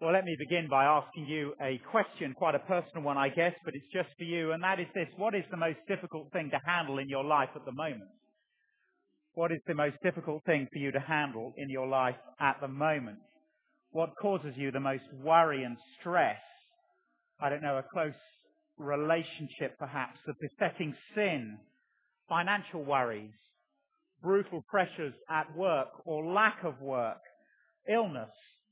Well, let me begin by asking you a question, quite a personal one, I guess, but it's just for you, and that is this. What is the most difficult thing to handle in your life at the moment? What is the most difficult thing for you to handle in your life at the moment? What causes you the most worry and stress? I don't know, a close relationship perhaps, a besetting sin, financial worries, brutal pressures at work or lack of work, illness.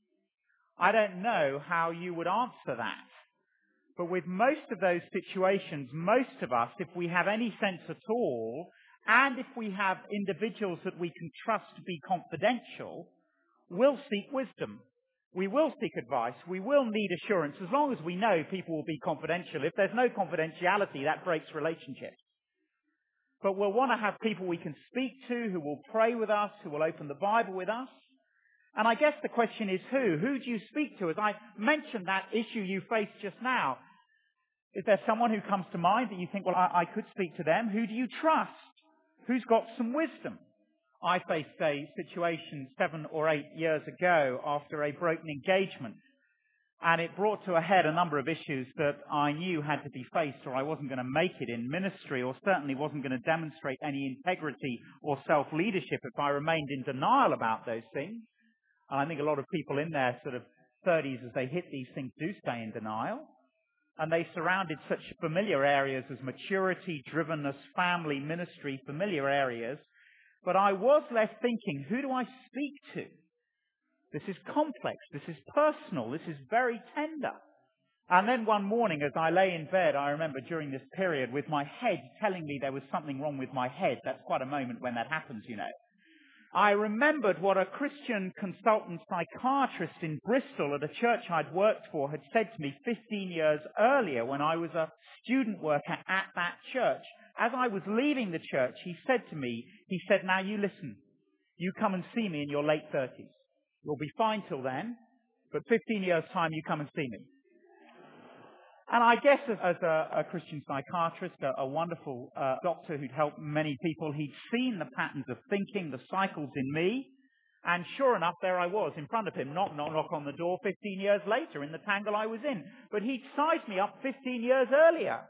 I don't know how you would answer that. But with most of those situations, most of us, if we have any sense at all, and if we have individuals that we can trust to be confidential, will seek wisdom. We will seek advice. We will need assurance, as long as we know people will be confidential. If there's no confidentiality, that breaks relationships. But we'll want to have people we can speak to, who will pray with us, who will open the Bible with us. And I guess the question is who? Who do you speak to? As I mentioned that issue you faced just now, is there someone who comes to mind that you think, well, I could speak to them? Who do you trust? Who's got some wisdom? I faced a situation 7 or 8 years ago after a broken engagement, and it brought to a head a number of issues that I knew had to be faced, or I wasn't going to make it in ministry, or certainly wasn't going to demonstrate any integrity or self-leadership if I remained in denial about those things. And I think a lot of people in their sort of 30s, as they hit these things, do stay in denial. And they surrounded such familiar areas as maturity, drivenness, family, ministry, familiar areas. But I was left thinking, who do I speak to? This is complex. This is personal. This is very tender. And then one morning, as I lay in bed, I remember during this period with my head telling me there was something wrong with my head. That's quite a moment when that happens, you know. I remembered what a Christian consultant psychiatrist in Bristol at a church I'd worked for had said to me 15 years earlier when I was a student worker at that church. As I was leaving the church, he said to me, now you listen, you come and see me in your late 30s. You'll be fine till then, but 15 years' time you come and see me. And I guess as a Christian psychiatrist, a wonderful doctor who'd helped many people, he'd seen the patterns of thinking, the cycles in me. And sure enough, there I was in front of him, knock, knock, knock on the door 15 years later in the tangle I was in. But he'd sized me up 15 years earlier.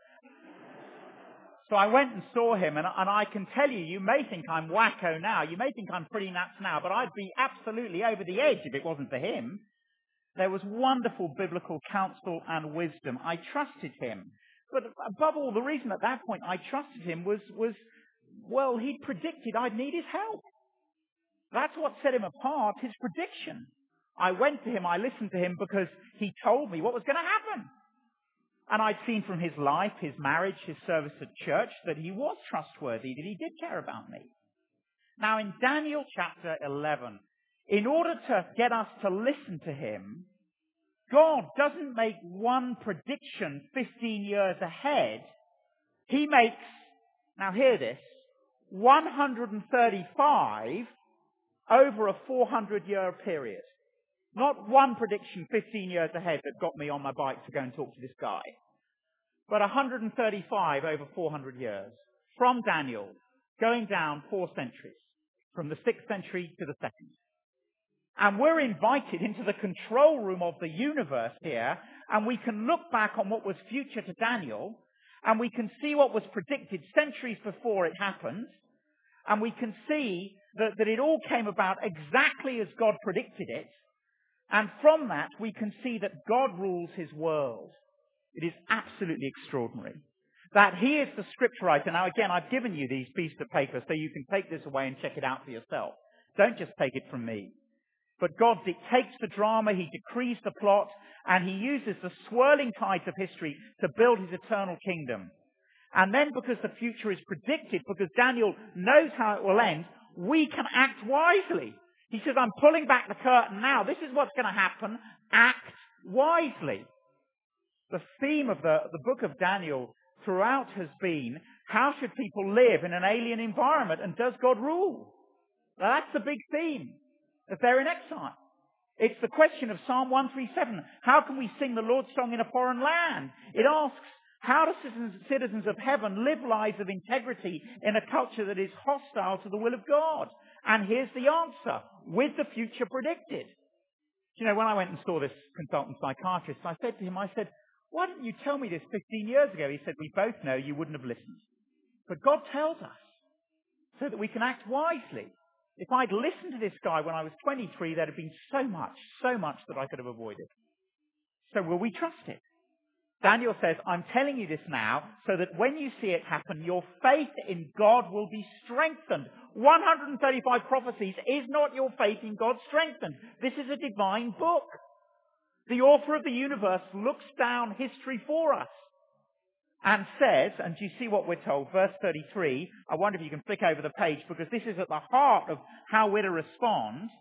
So I went and saw him, and I can tell you, you may think I'm wacko now, you may think I'm pretty nuts now, but I'd be absolutely over the edge if it wasn't for him. There was wonderful biblical counsel and wisdom. I trusted him. But above all, the reason at that point I trusted him was he'd predicted I'd need his help. That's what set him apart, his prediction. I went to him, I listened to him because he told me what was going to happen. And I'd seen from his life, his marriage, his service at church, that he was trustworthy, that he did care about me. Now in Daniel chapter 11, in order to get us to listen to him, God doesn't make one prediction 15 years ahead. He makes, now hear this, 135 over a 400-year period. Not one prediction 15 years ahead that got me on my bike to go and talk to this guy, but 135 over 400 years. From Daniel, going down 4 centuries, from the 6th century to the 2nd. And we're invited into the control room of the universe here, and we can look back on what was future to Daniel, and we can see what was predicted centuries before it happened, and we can see that it all came about exactly as God predicted it, and from that we can see that God rules his world. It is absolutely extraordinary. That he is the script writer. Now again, I've given you these pieces of paper so you can take this away and check it out for yourself. Don't just take it from me. But God dictates the drama, he decrees the plot, and he uses the swirling tides of history to build his eternal kingdom. And then because the future is predicted, because Daniel knows how it will end, we can act wisely. He says, I'm pulling back the curtain now. This is what's going to happen. Act wisely. The theme of the book of Daniel throughout has been, how should people live in an alien environment, and does God rule? Now, that's the big theme. If they're in exile. It's the question of Psalm 137. How can we sing the Lord's song in a foreign land? It asks, how do citizens of heaven live lives of integrity in a culture that is hostile to the will of God? And here's the answer, with the future predicted. You know, when I went and saw this consultant psychiatrist, I said to him, I said, why didn't you tell me this 15 years ago? He said, we both know you wouldn't have listened. But God tells us so that we can act wisely. If I'd listened to this guy when I was 23, there'd have been so much that I could have avoided. So will we trust it? Daniel says, I'm telling you this now so that when you see it happen, your faith in God will be strengthened. 135 prophecies is not your faith in God strengthened. This is a divine book. The author of the universe looks down history for us and says, and do you see what we're told? Verse 33, I wonder if you can flick over the page because this is at the heart of how we're to respond.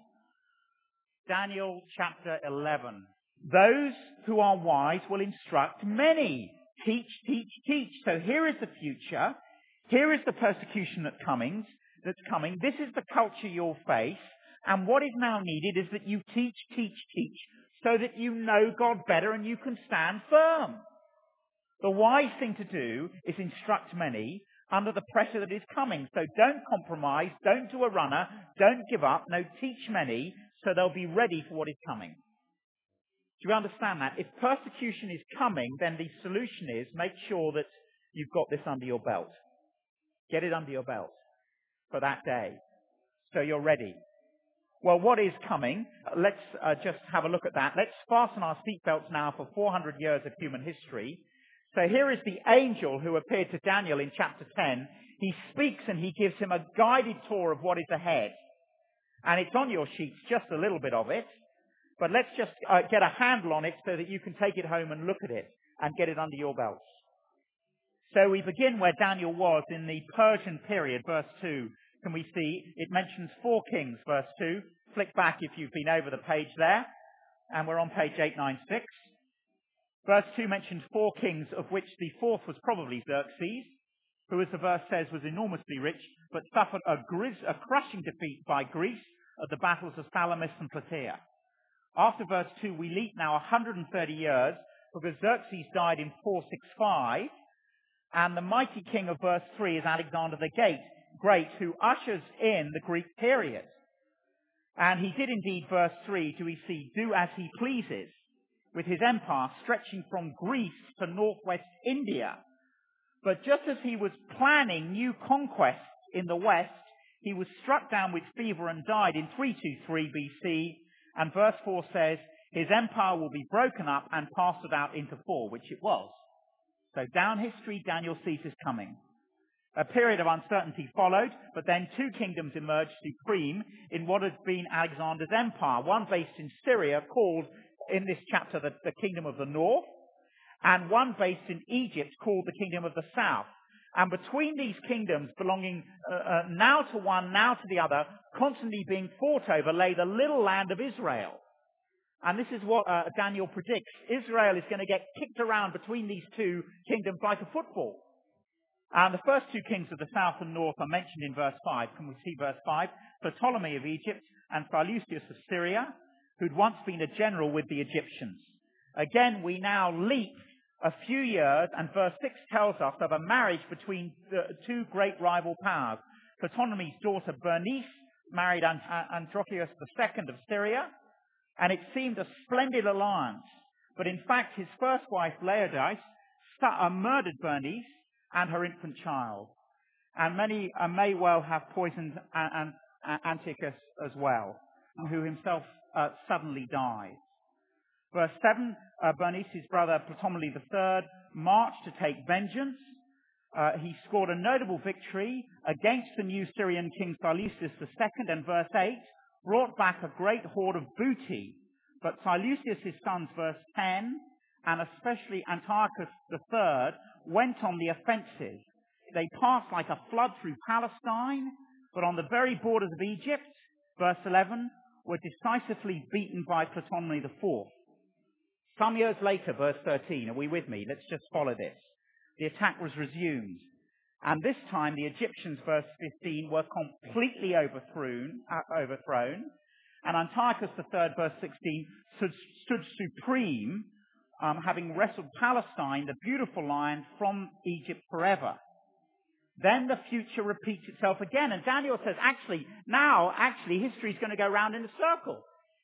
Daniel chapter 11. Those who are wise will instruct many. Teach, teach, teach. So here is the future. Here is the persecution that's coming. This is the culture you'll face. And what is now needed is that you teach, teach, teach, so that you know God better and you can stand firm. The wise thing to do is instruct many under the pressure that is coming. So don't compromise, don't do a runner, don't give up. No, teach many so they'll be ready for what is coming. Do you understand that? If persecution is coming, then the solution is make sure that you've got this under your belt. Get it under your belt for that day so you're ready. Well, what is coming? Let's just have a look at that. Let's fasten our seatbelts now for 400 years of human history. So here is the angel who appeared to Daniel in chapter 10. He speaks and he gives him a guided tour of what is ahead. And it's on your sheets, just a little bit of it. But let's just get a handle on it so that you can take it home and look at it and get it under your belts. So we begin where Daniel was in the Persian period, verse 2. Can we see? It mentions 4 kings, verse 2. Flick back if you've been over the page there. And we're on page 896. Verse 2 mentions 4 kings, of which the 4th was probably Xerxes, who, as the verse says, was enormously rich, but suffered a crushing defeat by Greece at the battles of Salamis and Plataea. After verse 2, we leap now 130 years, because Xerxes died in 465, and the mighty king of verse 3 is Alexander the Great, who ushers in the Greek period. And he did indeed, verse 3, do as he pleases, with his empire stretching from Greece to northwest India. But just as he was planning new conquests in the west, he was struck down with fever and died in 323 BC. And verse 4 says, his empire will be broken up and passed out into 4, which it was. So down history, Daniel sees this coming. A period of uncertainty followed, but then 2 kingdoms emerged supreme in what had been Alexander's empire. One based in Syria, called in this chapter the Kingdom of the North, and one based in Egypt called the Kingdom of the South. And between these kingdoms, belonging now to one, now to the other, constantly being fought over, lay the little land of Israel. And this is what Daniel predicts. Israel is going to get kicked around between these 2 kingdoms like a football. And the first 2 kings of the south and north are mentioned in verse 5. Can we see verse 5? Ptolemy of Egypt and Seleucus of Syria, who'd once been a general with the Egyptians. Again, we now leap a few years, and verse 6 tells us of a marriage between the 2 great rival powers. Ptolemy's daughter Bernice married Antiochus II of Syria, and it seemed a splendid alliance. But in fact, his first wife, Laodice, murdered Bernice and her infant child. And many may well have poisoned Antiochus as well, who himself suddenly died. Verse 7, Bernice's brother Ptolemy III marched to take vengeance. He scored a notable victory against the new Syrian king Seleucus II, and verse 8 brought back a great hoard of booty. But Seleucus' sons, verse 10, and especially Antiochus III, went on the offensive. They passed like a flood through Palestine, but on the very borders of Egypt, verse 11, were decisively beaten by Ptolemy IV. Some years later, verse 13, are we with me? Let's just follow this. The attack was resumed. And this time the Egyptians, verse 15, were completely overthrown. And Antiochus III, verse 16, stood supreme, having wrestled Palestine, the beautiful land, from Egypt forever. Then the future repeats itself again. And Daniel says, history is going to go round in a circle.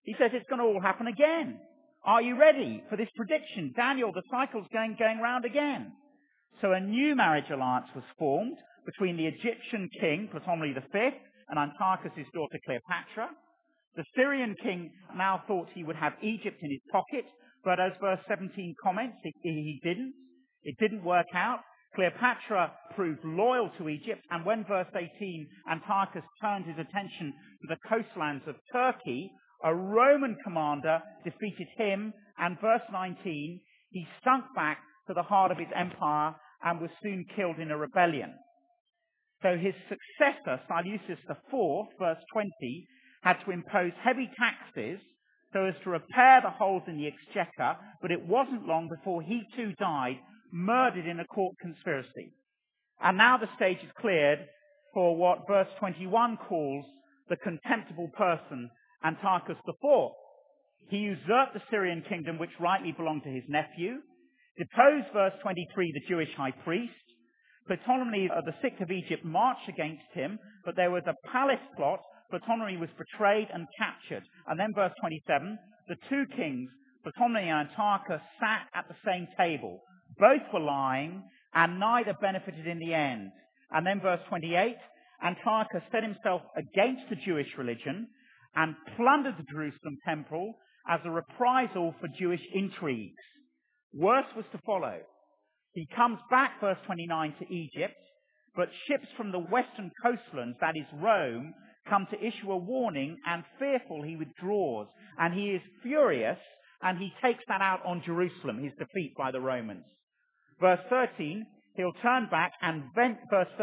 He says it's going to all happen again. Are you ready for this prediction? Daniel, the cycle's going round again. So a new marriage alliance was formed between the Egyptian king, Ptolemy V, and Antiochus' daughter Cleopatra. The Syrian king now thought he would have Egypt in his pocket, but as verse 17 comments, he didn't. It didn't work out. Cleopatra proved loyal to Egypt, and when verse 18, Antiochus turned his attention to the coastlands of Turkey, a Roman commander defeated him, and verse 19, he sunk back to the heart of his empire and was soon killed in a rebellion. So his successor, Seleucus IV, verse 20, had to impose heavy taxes so as to repair the holes in the exchequer, but it wasn't long before he too died, murdered in a court conspiracy. And now the stage is cleared for what verse 21 calls the contemptible person, Antiochus IV. He usurped the Syrian kingdom, which rightly belonged to his nephew, deposed, verse 23, the Jewish high priest. Ptolemy VI of Egypt marched against him, but there was a palace plot. Ptolemy was betrayed and captured. And then verse 27, the two kings, Ptolemy and Antiochus, sat at the same table. Both were lying, and neither benefited in the end. And then verse 28, Antiochus set himself against the Jewish religion and plundered the Jerusalem temple as a reprisal for Jewish intrigues. Worse was to follow. He comes back, verse 29, to Egypt, but ships from the western coastlands, that is Rome, come to issue a warning, and fearful he withdraws. And he is furious, and he takes that out on Jerusalem, his defeat by the Romans. Verse 13, he'll turn back and vent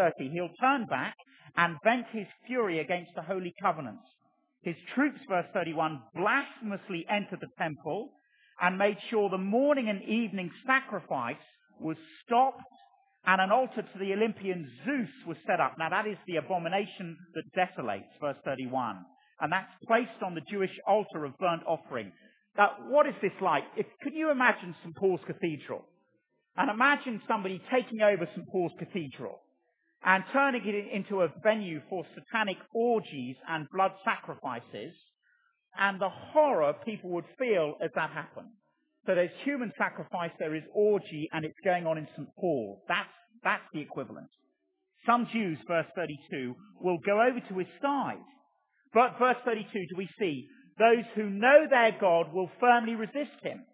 his fury against the holy covenants. His troops, verse 31, blasphemously entered the temple and made sure the morning and evening sacrifice was stopped, and an altar to the Olympian Zeus was set up. Now that is the abomination that desolates, verse 31. And that's placed on the Jewish altar of burnt offering. Now, what is this like? Could you imagine St. Paul's Cathedral? And imagine somebody taking over St. Paul's Cathedral and turning it into a venue for satanic orgies and blood sacrifices, and the horror people would feel as that happened. So there's human sacrifice, there is orgy, and it's going on in St. Paul. That's the equivalent. Some Jews, verse 32, will go over to his side. But verse 32, do we see? Those who know their God will firmly resist him.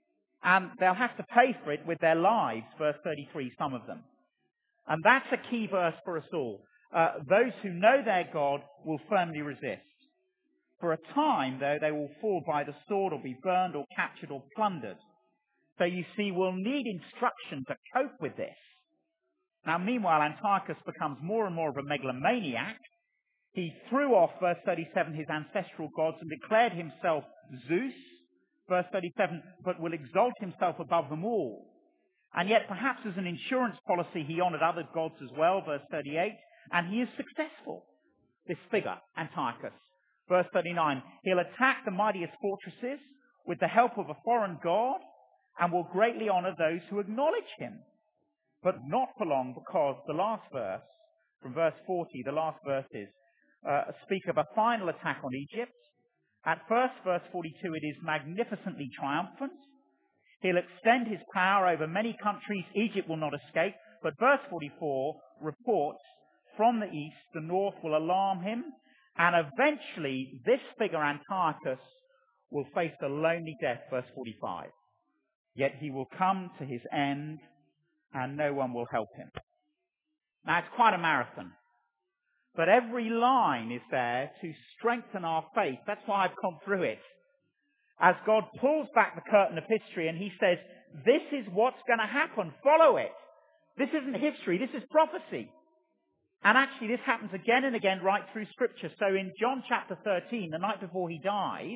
And they'll have to pay for it with their lives, verse 33, some of them. And that's a key verse for us all. Those who know their God will firmly resist. For a time, though, they will fall by the sword or be burned or captured or plundered. So you see, we'll need instruction to cope with this. Now, meanwhile, Antiochus becomes more and more of a megalomaniac. He threw off, verse 37, his ancestral gods and declared himself Zeus, verse 37, but will exalt himself above them all. And yet, perhaps as an insurance policy, he honored other gods as well, verse 38, and he is successful, this figure, Antiochus. Verse 39, he'll attack the mightiest fortresses with the help of a foreign god and will greatly honor those who acknowledge him. But not for long, because the last verse, from verse 40, the last verses, speak of a final attack on Egypt. At first, verse 42, it is magnificently triumphant. He'll extend his power over many countries. Egypt will not escape. But verse 44 reports from the east, the north will alarm him. And eventually, this figure, Antiochus, will face a lonely death, verse 45. Yet he will come to his end, and no one will help him. Now, it's quite a marathon. But every line is there to strengthen our faith. That's why I've gone through it. As God pulls back the curtain of history and he says, this is what's going to happen. Follow it. This isn't history. This is prophecy. And actually, this happens again and again right through Scripture. So in John chapter 13, the night before he dies,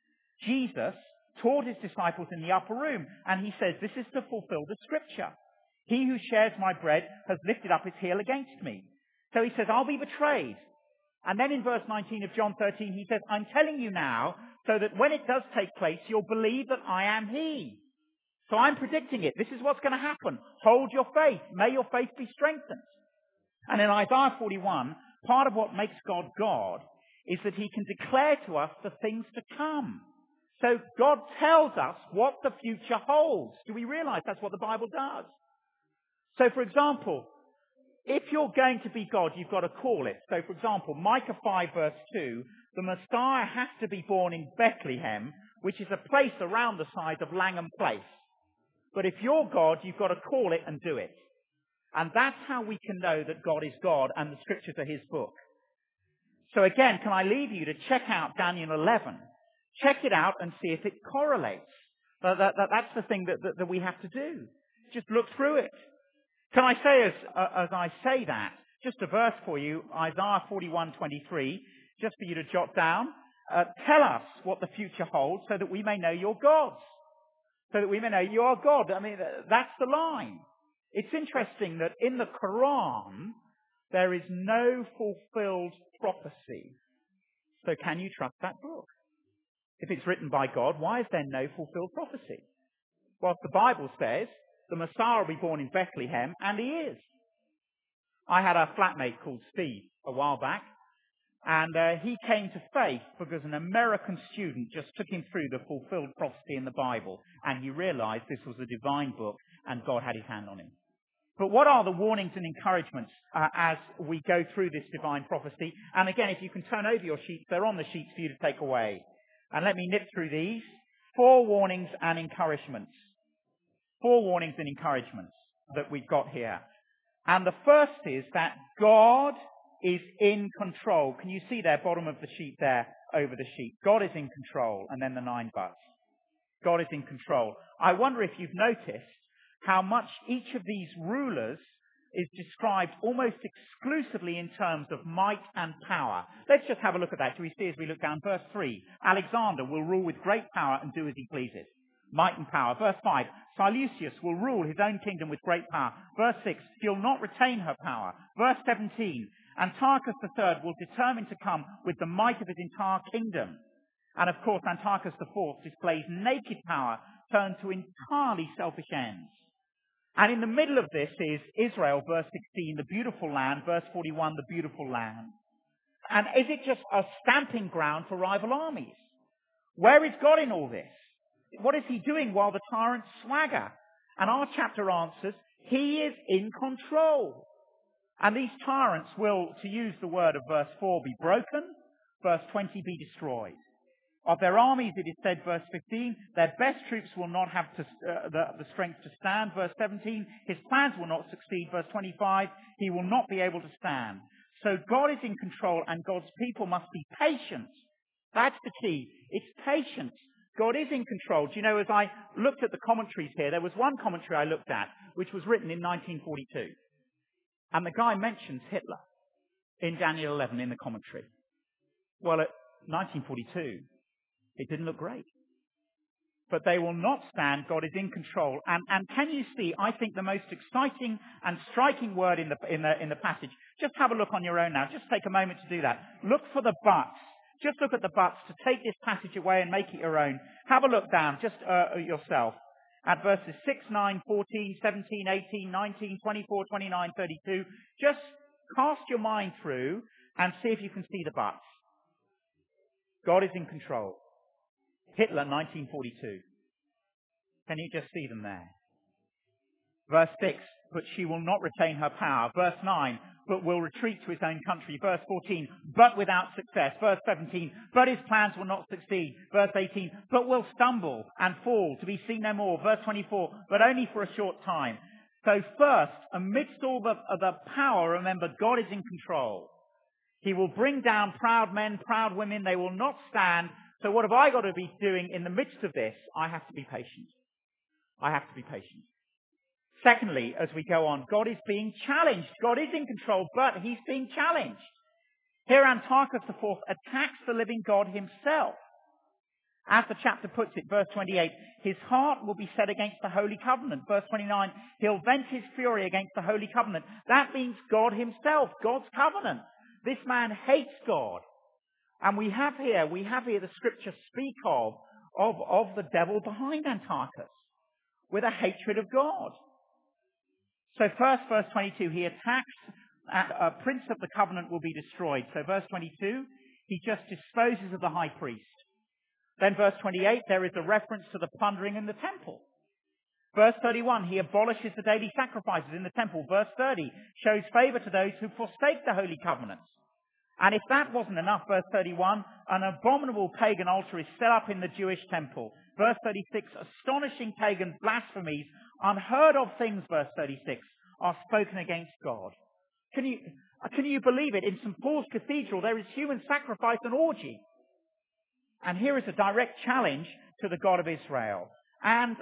Jesus taught his disciples in the upper room. And he says, this is to fulfill the Scripture. He who shares my bread has lifted up his heel against me. So he says, I'll be betrayed. And then in verse 19 of John 13, he says, I'm telling you now, so that when it does take place, you'll believe that I am he. So I'm predicting it. This is what's going to happen. Hold your faith. May your faith be strengthened. And in Isaiah 41, part of what makes God God is that he can declare to us the things to come. So God tells us what the future holds. Do we realize that's what the Bible does? So, for example, if you're going to be God, you've got to call it. So, for example, Micah 5 verse 2, the Messiah has to be born in Bethlehem, which is a place around the size of Langham Place. But if you're God, you've got to call it and do it. And that's how we can know that God is God and the scriptures are his book. So again, can I leave you to check out Daniel 11? Check it out and see if it correlates. That's the thing that we have to do. Just look through it. Can I say as I say that, just a verse for you, Isaiah 41:23, just for you to jot down. Tell us what the future holds so that we may know you're gods. So that we may know you are God. I mean, that's the line. It's interesting that in the Quran, there is no fulfilled prophecy. So can you trust that book? If it's written by God, why is there no fulfilled prophecy? Well, the Bible says the Messiah will be born in Bethlehem, and he is. I had a flatmate called Steve a while back, and he came to faith because an American student just took him through the fulfilled prophecy in the Bible, and he realized this was a divine book, and God had his hand on him. But what are the warnings and encouragements as we go through this divine prophecy? And again, if you can turn over your sheets, they're on the sheets for you to take away. And let me nip through these. 4 warnings and encouragements. 4 warnings and encouragements that we've got here. And the first is that God is in control. Can you see there, bottom of the sheet there, over the sheet? God is in control, and then the 9 buts. God is in control. I wonder if you've noticed how much each of these rulers is described almost exclusively in terms of might and power. Let's just have a look at that. Do we see as we look down? Verse 3, Alexander will rule with great power and do as he pleases. Might and power. Verse 5, Seleucus will rule his own kingdom with great power. Verse 6, she'll not retain her power. Verse 17, Antiochus III will determine to come with the might of his entire kingdom. And of course, Antiochus IV displays naked power turned to entirely selfish ends. And in the middle of this is Israel, verse 16, the beautiful land, verse 41, the beautiful land. And is it just a stamping ground for rival armies? Where is God in all this? What is he doing while the tyrants swagger? And our chapter answers, he is in control. And these tyrants will, to use the word of verse 4, be broken, verse 20, be destroyed. Of their armies, it is said, verse 15, their best troops will not have the strength to stand. Verse 17, his plans will not succeed. Verse 25, he will not be able to stand. So God is in control, and God's people must be patient. That's the key. It's patience. God is in control. Do you know, as I looked at the commentaries here, there was one commentary I looked at, which was written in 1942. And the guy mentions Hitler in Daniel 11 in the commentary. Well, at 1942, it didn't look great. But they will not stand. God is in control. And can you see, I think the most exciting and striking word in the passage, just have a look on your own now. Just take a moment to do that. Look for the buts. Just look at the buts to take this passage away and make it your own. Have a look down, just yourself, at verses 6, 9, 14, 17, 18, 19, 24, 29, 32. Just cast your mind through and see if you can see the buts. God is in control. Hitler, 1942. Can you just see them there? Verse 6, but she will not retain her power. Verse 9, but will retreat to his own country. Verse 14, but without success. Verse 17, but his plans will not succeed. Verse 18, but will stumble and fall to be seen no more. Verse 24, but only for a short time. So first, amidst all the power, remember, God is in control. He will bring down proud men, proud women. They will not stand. So what have I got to be doing in the midst of this? I have to be patient. I have to be patient. Secondly, as we go on, God is being challenged. God is in control, but he's being challenged. Here Antiochus IV attacks the living God himself. As the chapter puts it, verse 28, his heart will be set against the Holy Covenant. Verse 29, he'll vent his fury against the Holy Covenant. That means God himself, God's covenant. This man hates God. And we have here the scripture speak of the devil behind Antiochus with a hatred of God. So first, verse 22, he attacks, a prince of the covenant will be destroyed. So verse 22, he just disposes of the high priest. Then verse 28, there is a reference to the plundering in the temple. Verse 31, he abolishes the daily sacrifices in the temple. Verse 30 shows favor to those who forsake the holy covenants. And if that wasn't enough, verse 31, an abominable pagan altar is set up in the Jewish temple. Verse 36, astonishing pagan blasphemies, unheard of things, verse 36, are spoken against God. Can you believe it? In St. Paul's Cathedral, there is human sacrifice and orgy. And here is a direct challenge to the God of Israel. And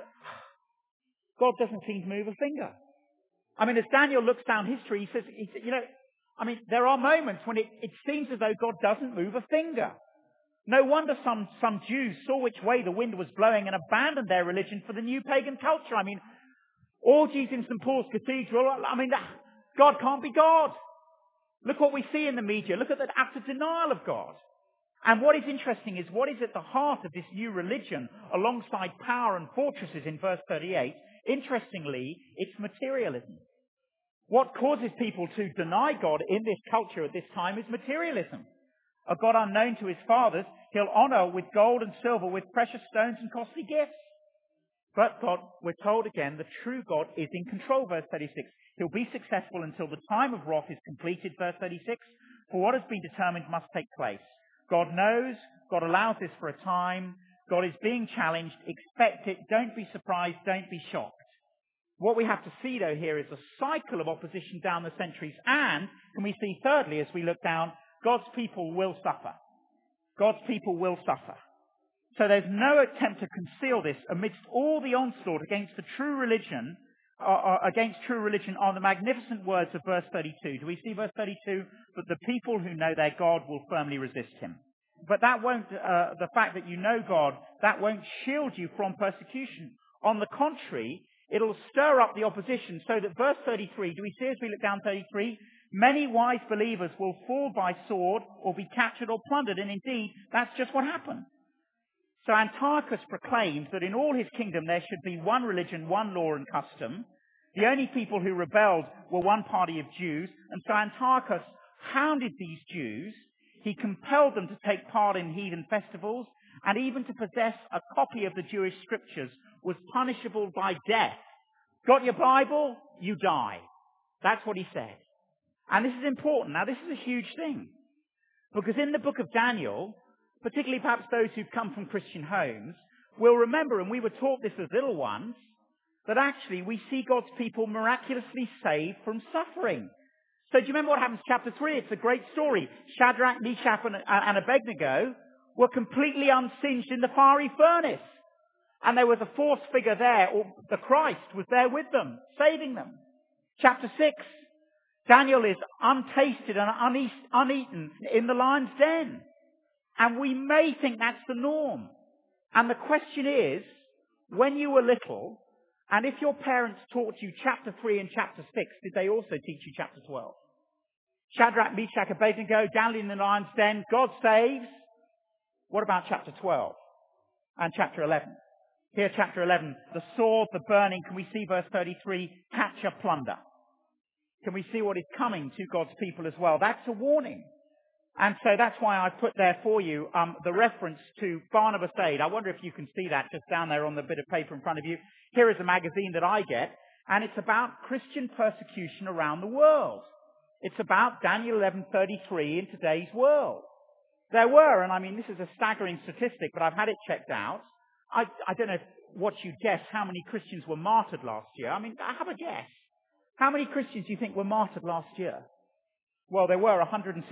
God doesn't seem to move a finger. I mean, as Daniel looks down history, he says, there are moments when it seems as though God doesn't move a finger. No wonder some Jews saw which way the wind was blowing and abandoned their religion for the new pagan culture. I mean, orgies in St. Paul's Cathedral, God can't be God. Look what we see in the media. Look at that utter denial of God. And what is interesting is what is at the heart of this new religion alongside power and fortresses in verse 38. Interestingly, it's materialism. What causes people to deny God in this culture at this time is materialism. A God unknown to his fathers, he'll honor with gold and silver, with precious stones and costly gifts. But God, we're told again, the true God is in control, verse 36. He'll be successful until the time of wrath is completed, verse 36. For what has been determined must take place. God knows, God allows this for a time, God is being challenged, expect it, don't be surprised, don't be shocked. What we have to see, though, here is a cycle of opposition down the centuries, and, can we see thirdly, as we look down, God's people will suffer. God's people will suffer. So there's no attempt to conceal this amidst all the onslaught against the true religion, against true religion are the magnificent words of verse 32. Do we see verse 32? But the people who know their God will firmly resist him. But that won't, the fact that you know God, that won't shield you from persecution. On the contrary, it'll stir up the opposition so that verse 33, do we see as we look down 33? Many wise believers will fall by sword or be captured or plundered. And indeed, that's just what happened. So Antiochus proclaimed that in all his kingdom there should be one religion, one law and custom. The only people who rebelled were one party of Jews. And so Antiochus hounded these Jews. He compelled them to take part in heathen festivals. And even to possess a copy of the Jewish scriptures was punishable by death. Got your Bible? You die. That's what he said. And this is important. Now, this is a huge thing. Because in the book of Daniel, particularly perhaps those who've come from Christian homes, will remember, and we were taught this as little ones, that actually we see God's people miraculously saved from suffering. So do you remember what happens in chapter 3? It's a great story. Shadrach, Meshach, and Abednego were completely unsinged in the fiery furnace. And there was a fourth figure there, or the Christ was there with them, saving them. Chapter 6, Daniel is untasted and uneaten in the lion's den. And we may think that's the norm. And the question is, when you were little, and if your parents taught you chapter 3 and chapter 6, did they also teach you chapter 12? Shadrach, Meshach, Abednego, Daniel in the lion's den, God saves. What about chapter 12 and chapter 11? Here, chapter 11, the sword, the burning. Can we see verse 33? Capture, plunder. Can we see what is coming to God's people as well? That's a warning. And so that's why I put there for you the reference to Barnabas Aid. I wonder if you can see that just down there on the bit of paper in front of you. Here is a magazine that I get, and it's about Christian persecution around the world. It's about Daniel 11:33 in today's world. There were, and I mean, this is a staggering statistic, but I've had it checked out. I don't know what you guess how many Christians were martyred last year. I mean, have a guess. How many Christians do you think were martyred last year? Well, there were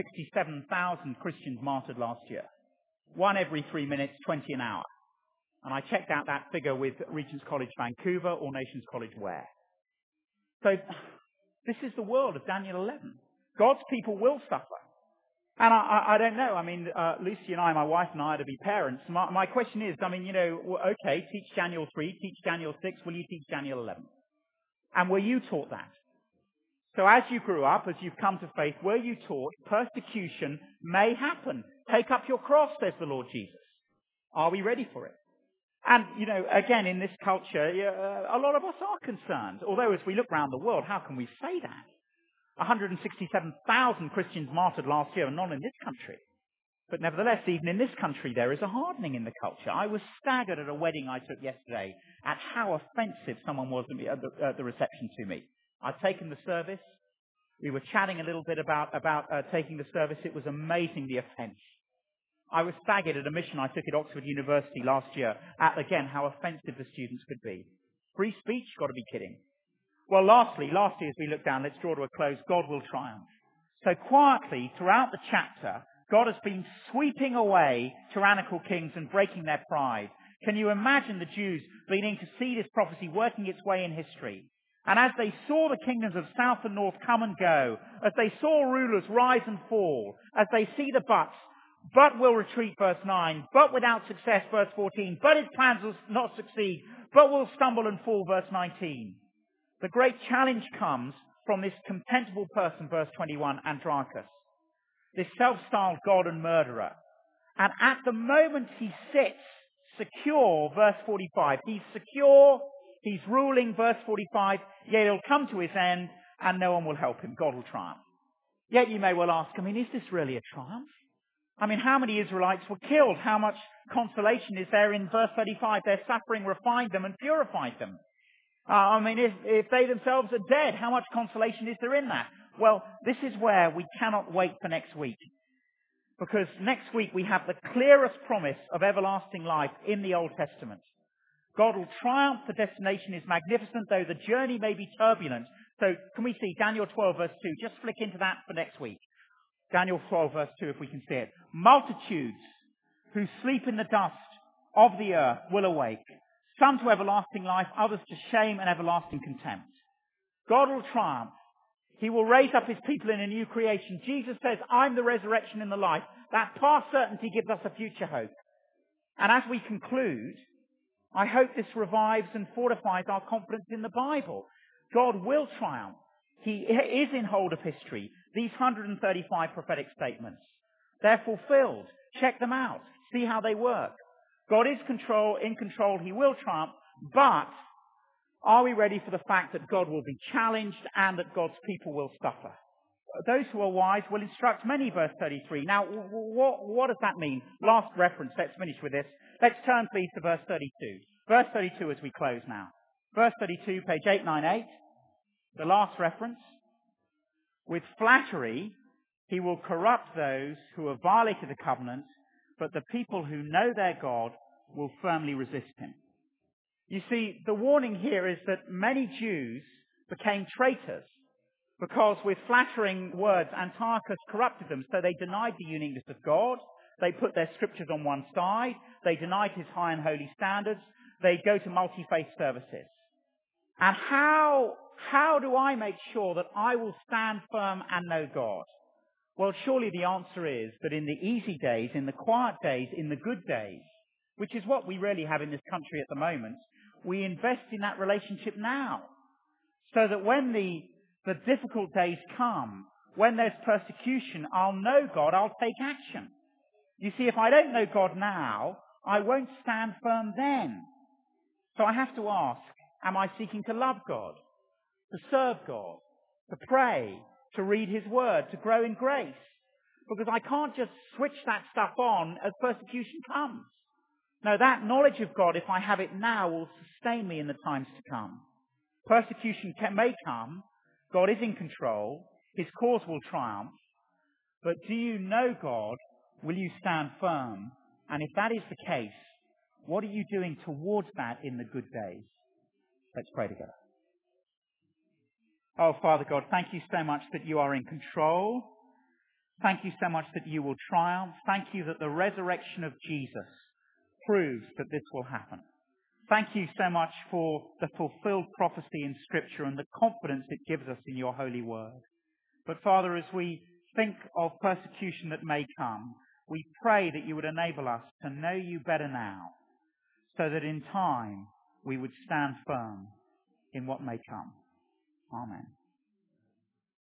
167,000 Christians martyred last year. One every 3 minutes, 20 an hour. And I checked out that figure with Regent's College Vancouver or Nations College Ware. So this is the world of Daniel 11. God's people will suffer. And I don't know. I mean, Lucy and I, my wife and I, are to be parents. My question is, okay, teach Daniel 3, teach Daniel 6. Will you teach Daniel 11? And were you taught that? So as you grew up, as you've come to faith, were you taught persecution may happen? Take up your cross, says the Lord Jesus. Are we ready for it? And, again, in this culture, a lot of us are concerned. Although as we look around the world, how can we say that? 167,000 Christians martyred last year, and not in this country. But nevertheless, even in this country, there is a hardening in the culture. I was staggered at a wedding I took yesterday at how offensive someone was at the reception to me. I'd taken the service. We were chatting a little bit about taking the service. It was amazingly offensive. I was staggered at a mission I took at Oxford University last year at, again, how offensive the students could be. Free speech? Got to be kidding. Well, lastly, as we look down, let's draw to a close. God will triumph. So quietly, throughout the chapter, God has been sweeping away tyrannical kings and breaking their pride. Can you imagine the Jews beginning to see this prophecy working its way in history? And as they saw the kingdoms of south and north come and go, as they saw rulers rise and fall, as they see the but will retreat, verse 9, but without success, verse 14, but his plans will not succeed, but will stumble and fall, verse 19. The great challenge comes from this contemptible person, verse 21, Andronicus, this self-styled god and murderer. And at the moment he sits secure, verse 45, he's secure, he's ruling, verse 45, yet he'll come to his end and no one will help him. God will triumph. Yet you may well ask, is this really a triumph? How many Israelites were killed? How much consolation is there in verse 35? Their suffering refined them and purified them. If they themselves are dead, how much consolation is there in that? Well, this is where we cannot wait for next week. Because next week we have the clearest promise of everlasting life in the Old Testament. God will triumph. The destination is magnificent, though the journey may be turbulent. So can we see Daniel 12 verse 2? Just flick into that for next week. Daniel 12 verse 2, if we can see it. Multitudes who sleep in the dust of the earth will awake. Some to everlasting life, others to shame and everlasting contempt. God will triumph. He will raise up his people in a new creation. Jesus says, I'm the resurrection and the life. That past certainty gives us a future hope. And as we conclude, I hope this revives and fortifies our confidence in the Bible. God will triumph. He is in hold of history. These 135 prophetic statements. They're fulfilled. Check them out. See how they work. God is in control. He will triumph. But are we ready for the fact that God will be challenged and that God's people will suffer? Those who are wise will instruct many, verse 33. Now, what does that mean? Last reference. Let's finish with this. Let's turn, please, to verse 32. Verse 32 as we close now. Verse 32, page 898. The last reference. With flattery, he will corrupt those who have violated the covenant, but the people who know their God will firmly resist him. You see, the warning here is that many Jews became traitors because with flattering words, Antiochus corrupted them. So they denied the uniqueness of God. They put their scriptures on one side. They denied his high and holy standards. They go to multi-faith services. And how do I make sure that I will stand firm and know God? Well, surely the answer is that in the easy days, in the quiet days, in the good days, which is what we really have in this country at the moment, we invest in that relationship now. So that when the difficult days come, when there's persecution, I'll know God, I'll take action. You see, if I don't know God now, I won't stand firm then. So I have to ask, am I seeking to love God, to serve God, to pray, to read his word, to grow in grace? Because I can't just switch that stuff on as persecution comes. No, that knowledge of God, if I have it now, will sustain me in the times to come. Persecution may come. God is in control. His cause will triumph. But do you know God? Will you stand firm? And if that is the case, what are you doing towards that in the good days? Let's pray together. Oh, Father God, thank you so much that you are in control. Thank you so much that you will triumph. Thank you that the resurrection of Jesus proves that this will happen. Thank you so much for the fulfilled prophecy in Scripture and the confidence it gives us in your holy word. But Father, as we think of persecution that may come, we pray that you would enable us to know you better now, so that in time we would stand firm in what may come. Amen.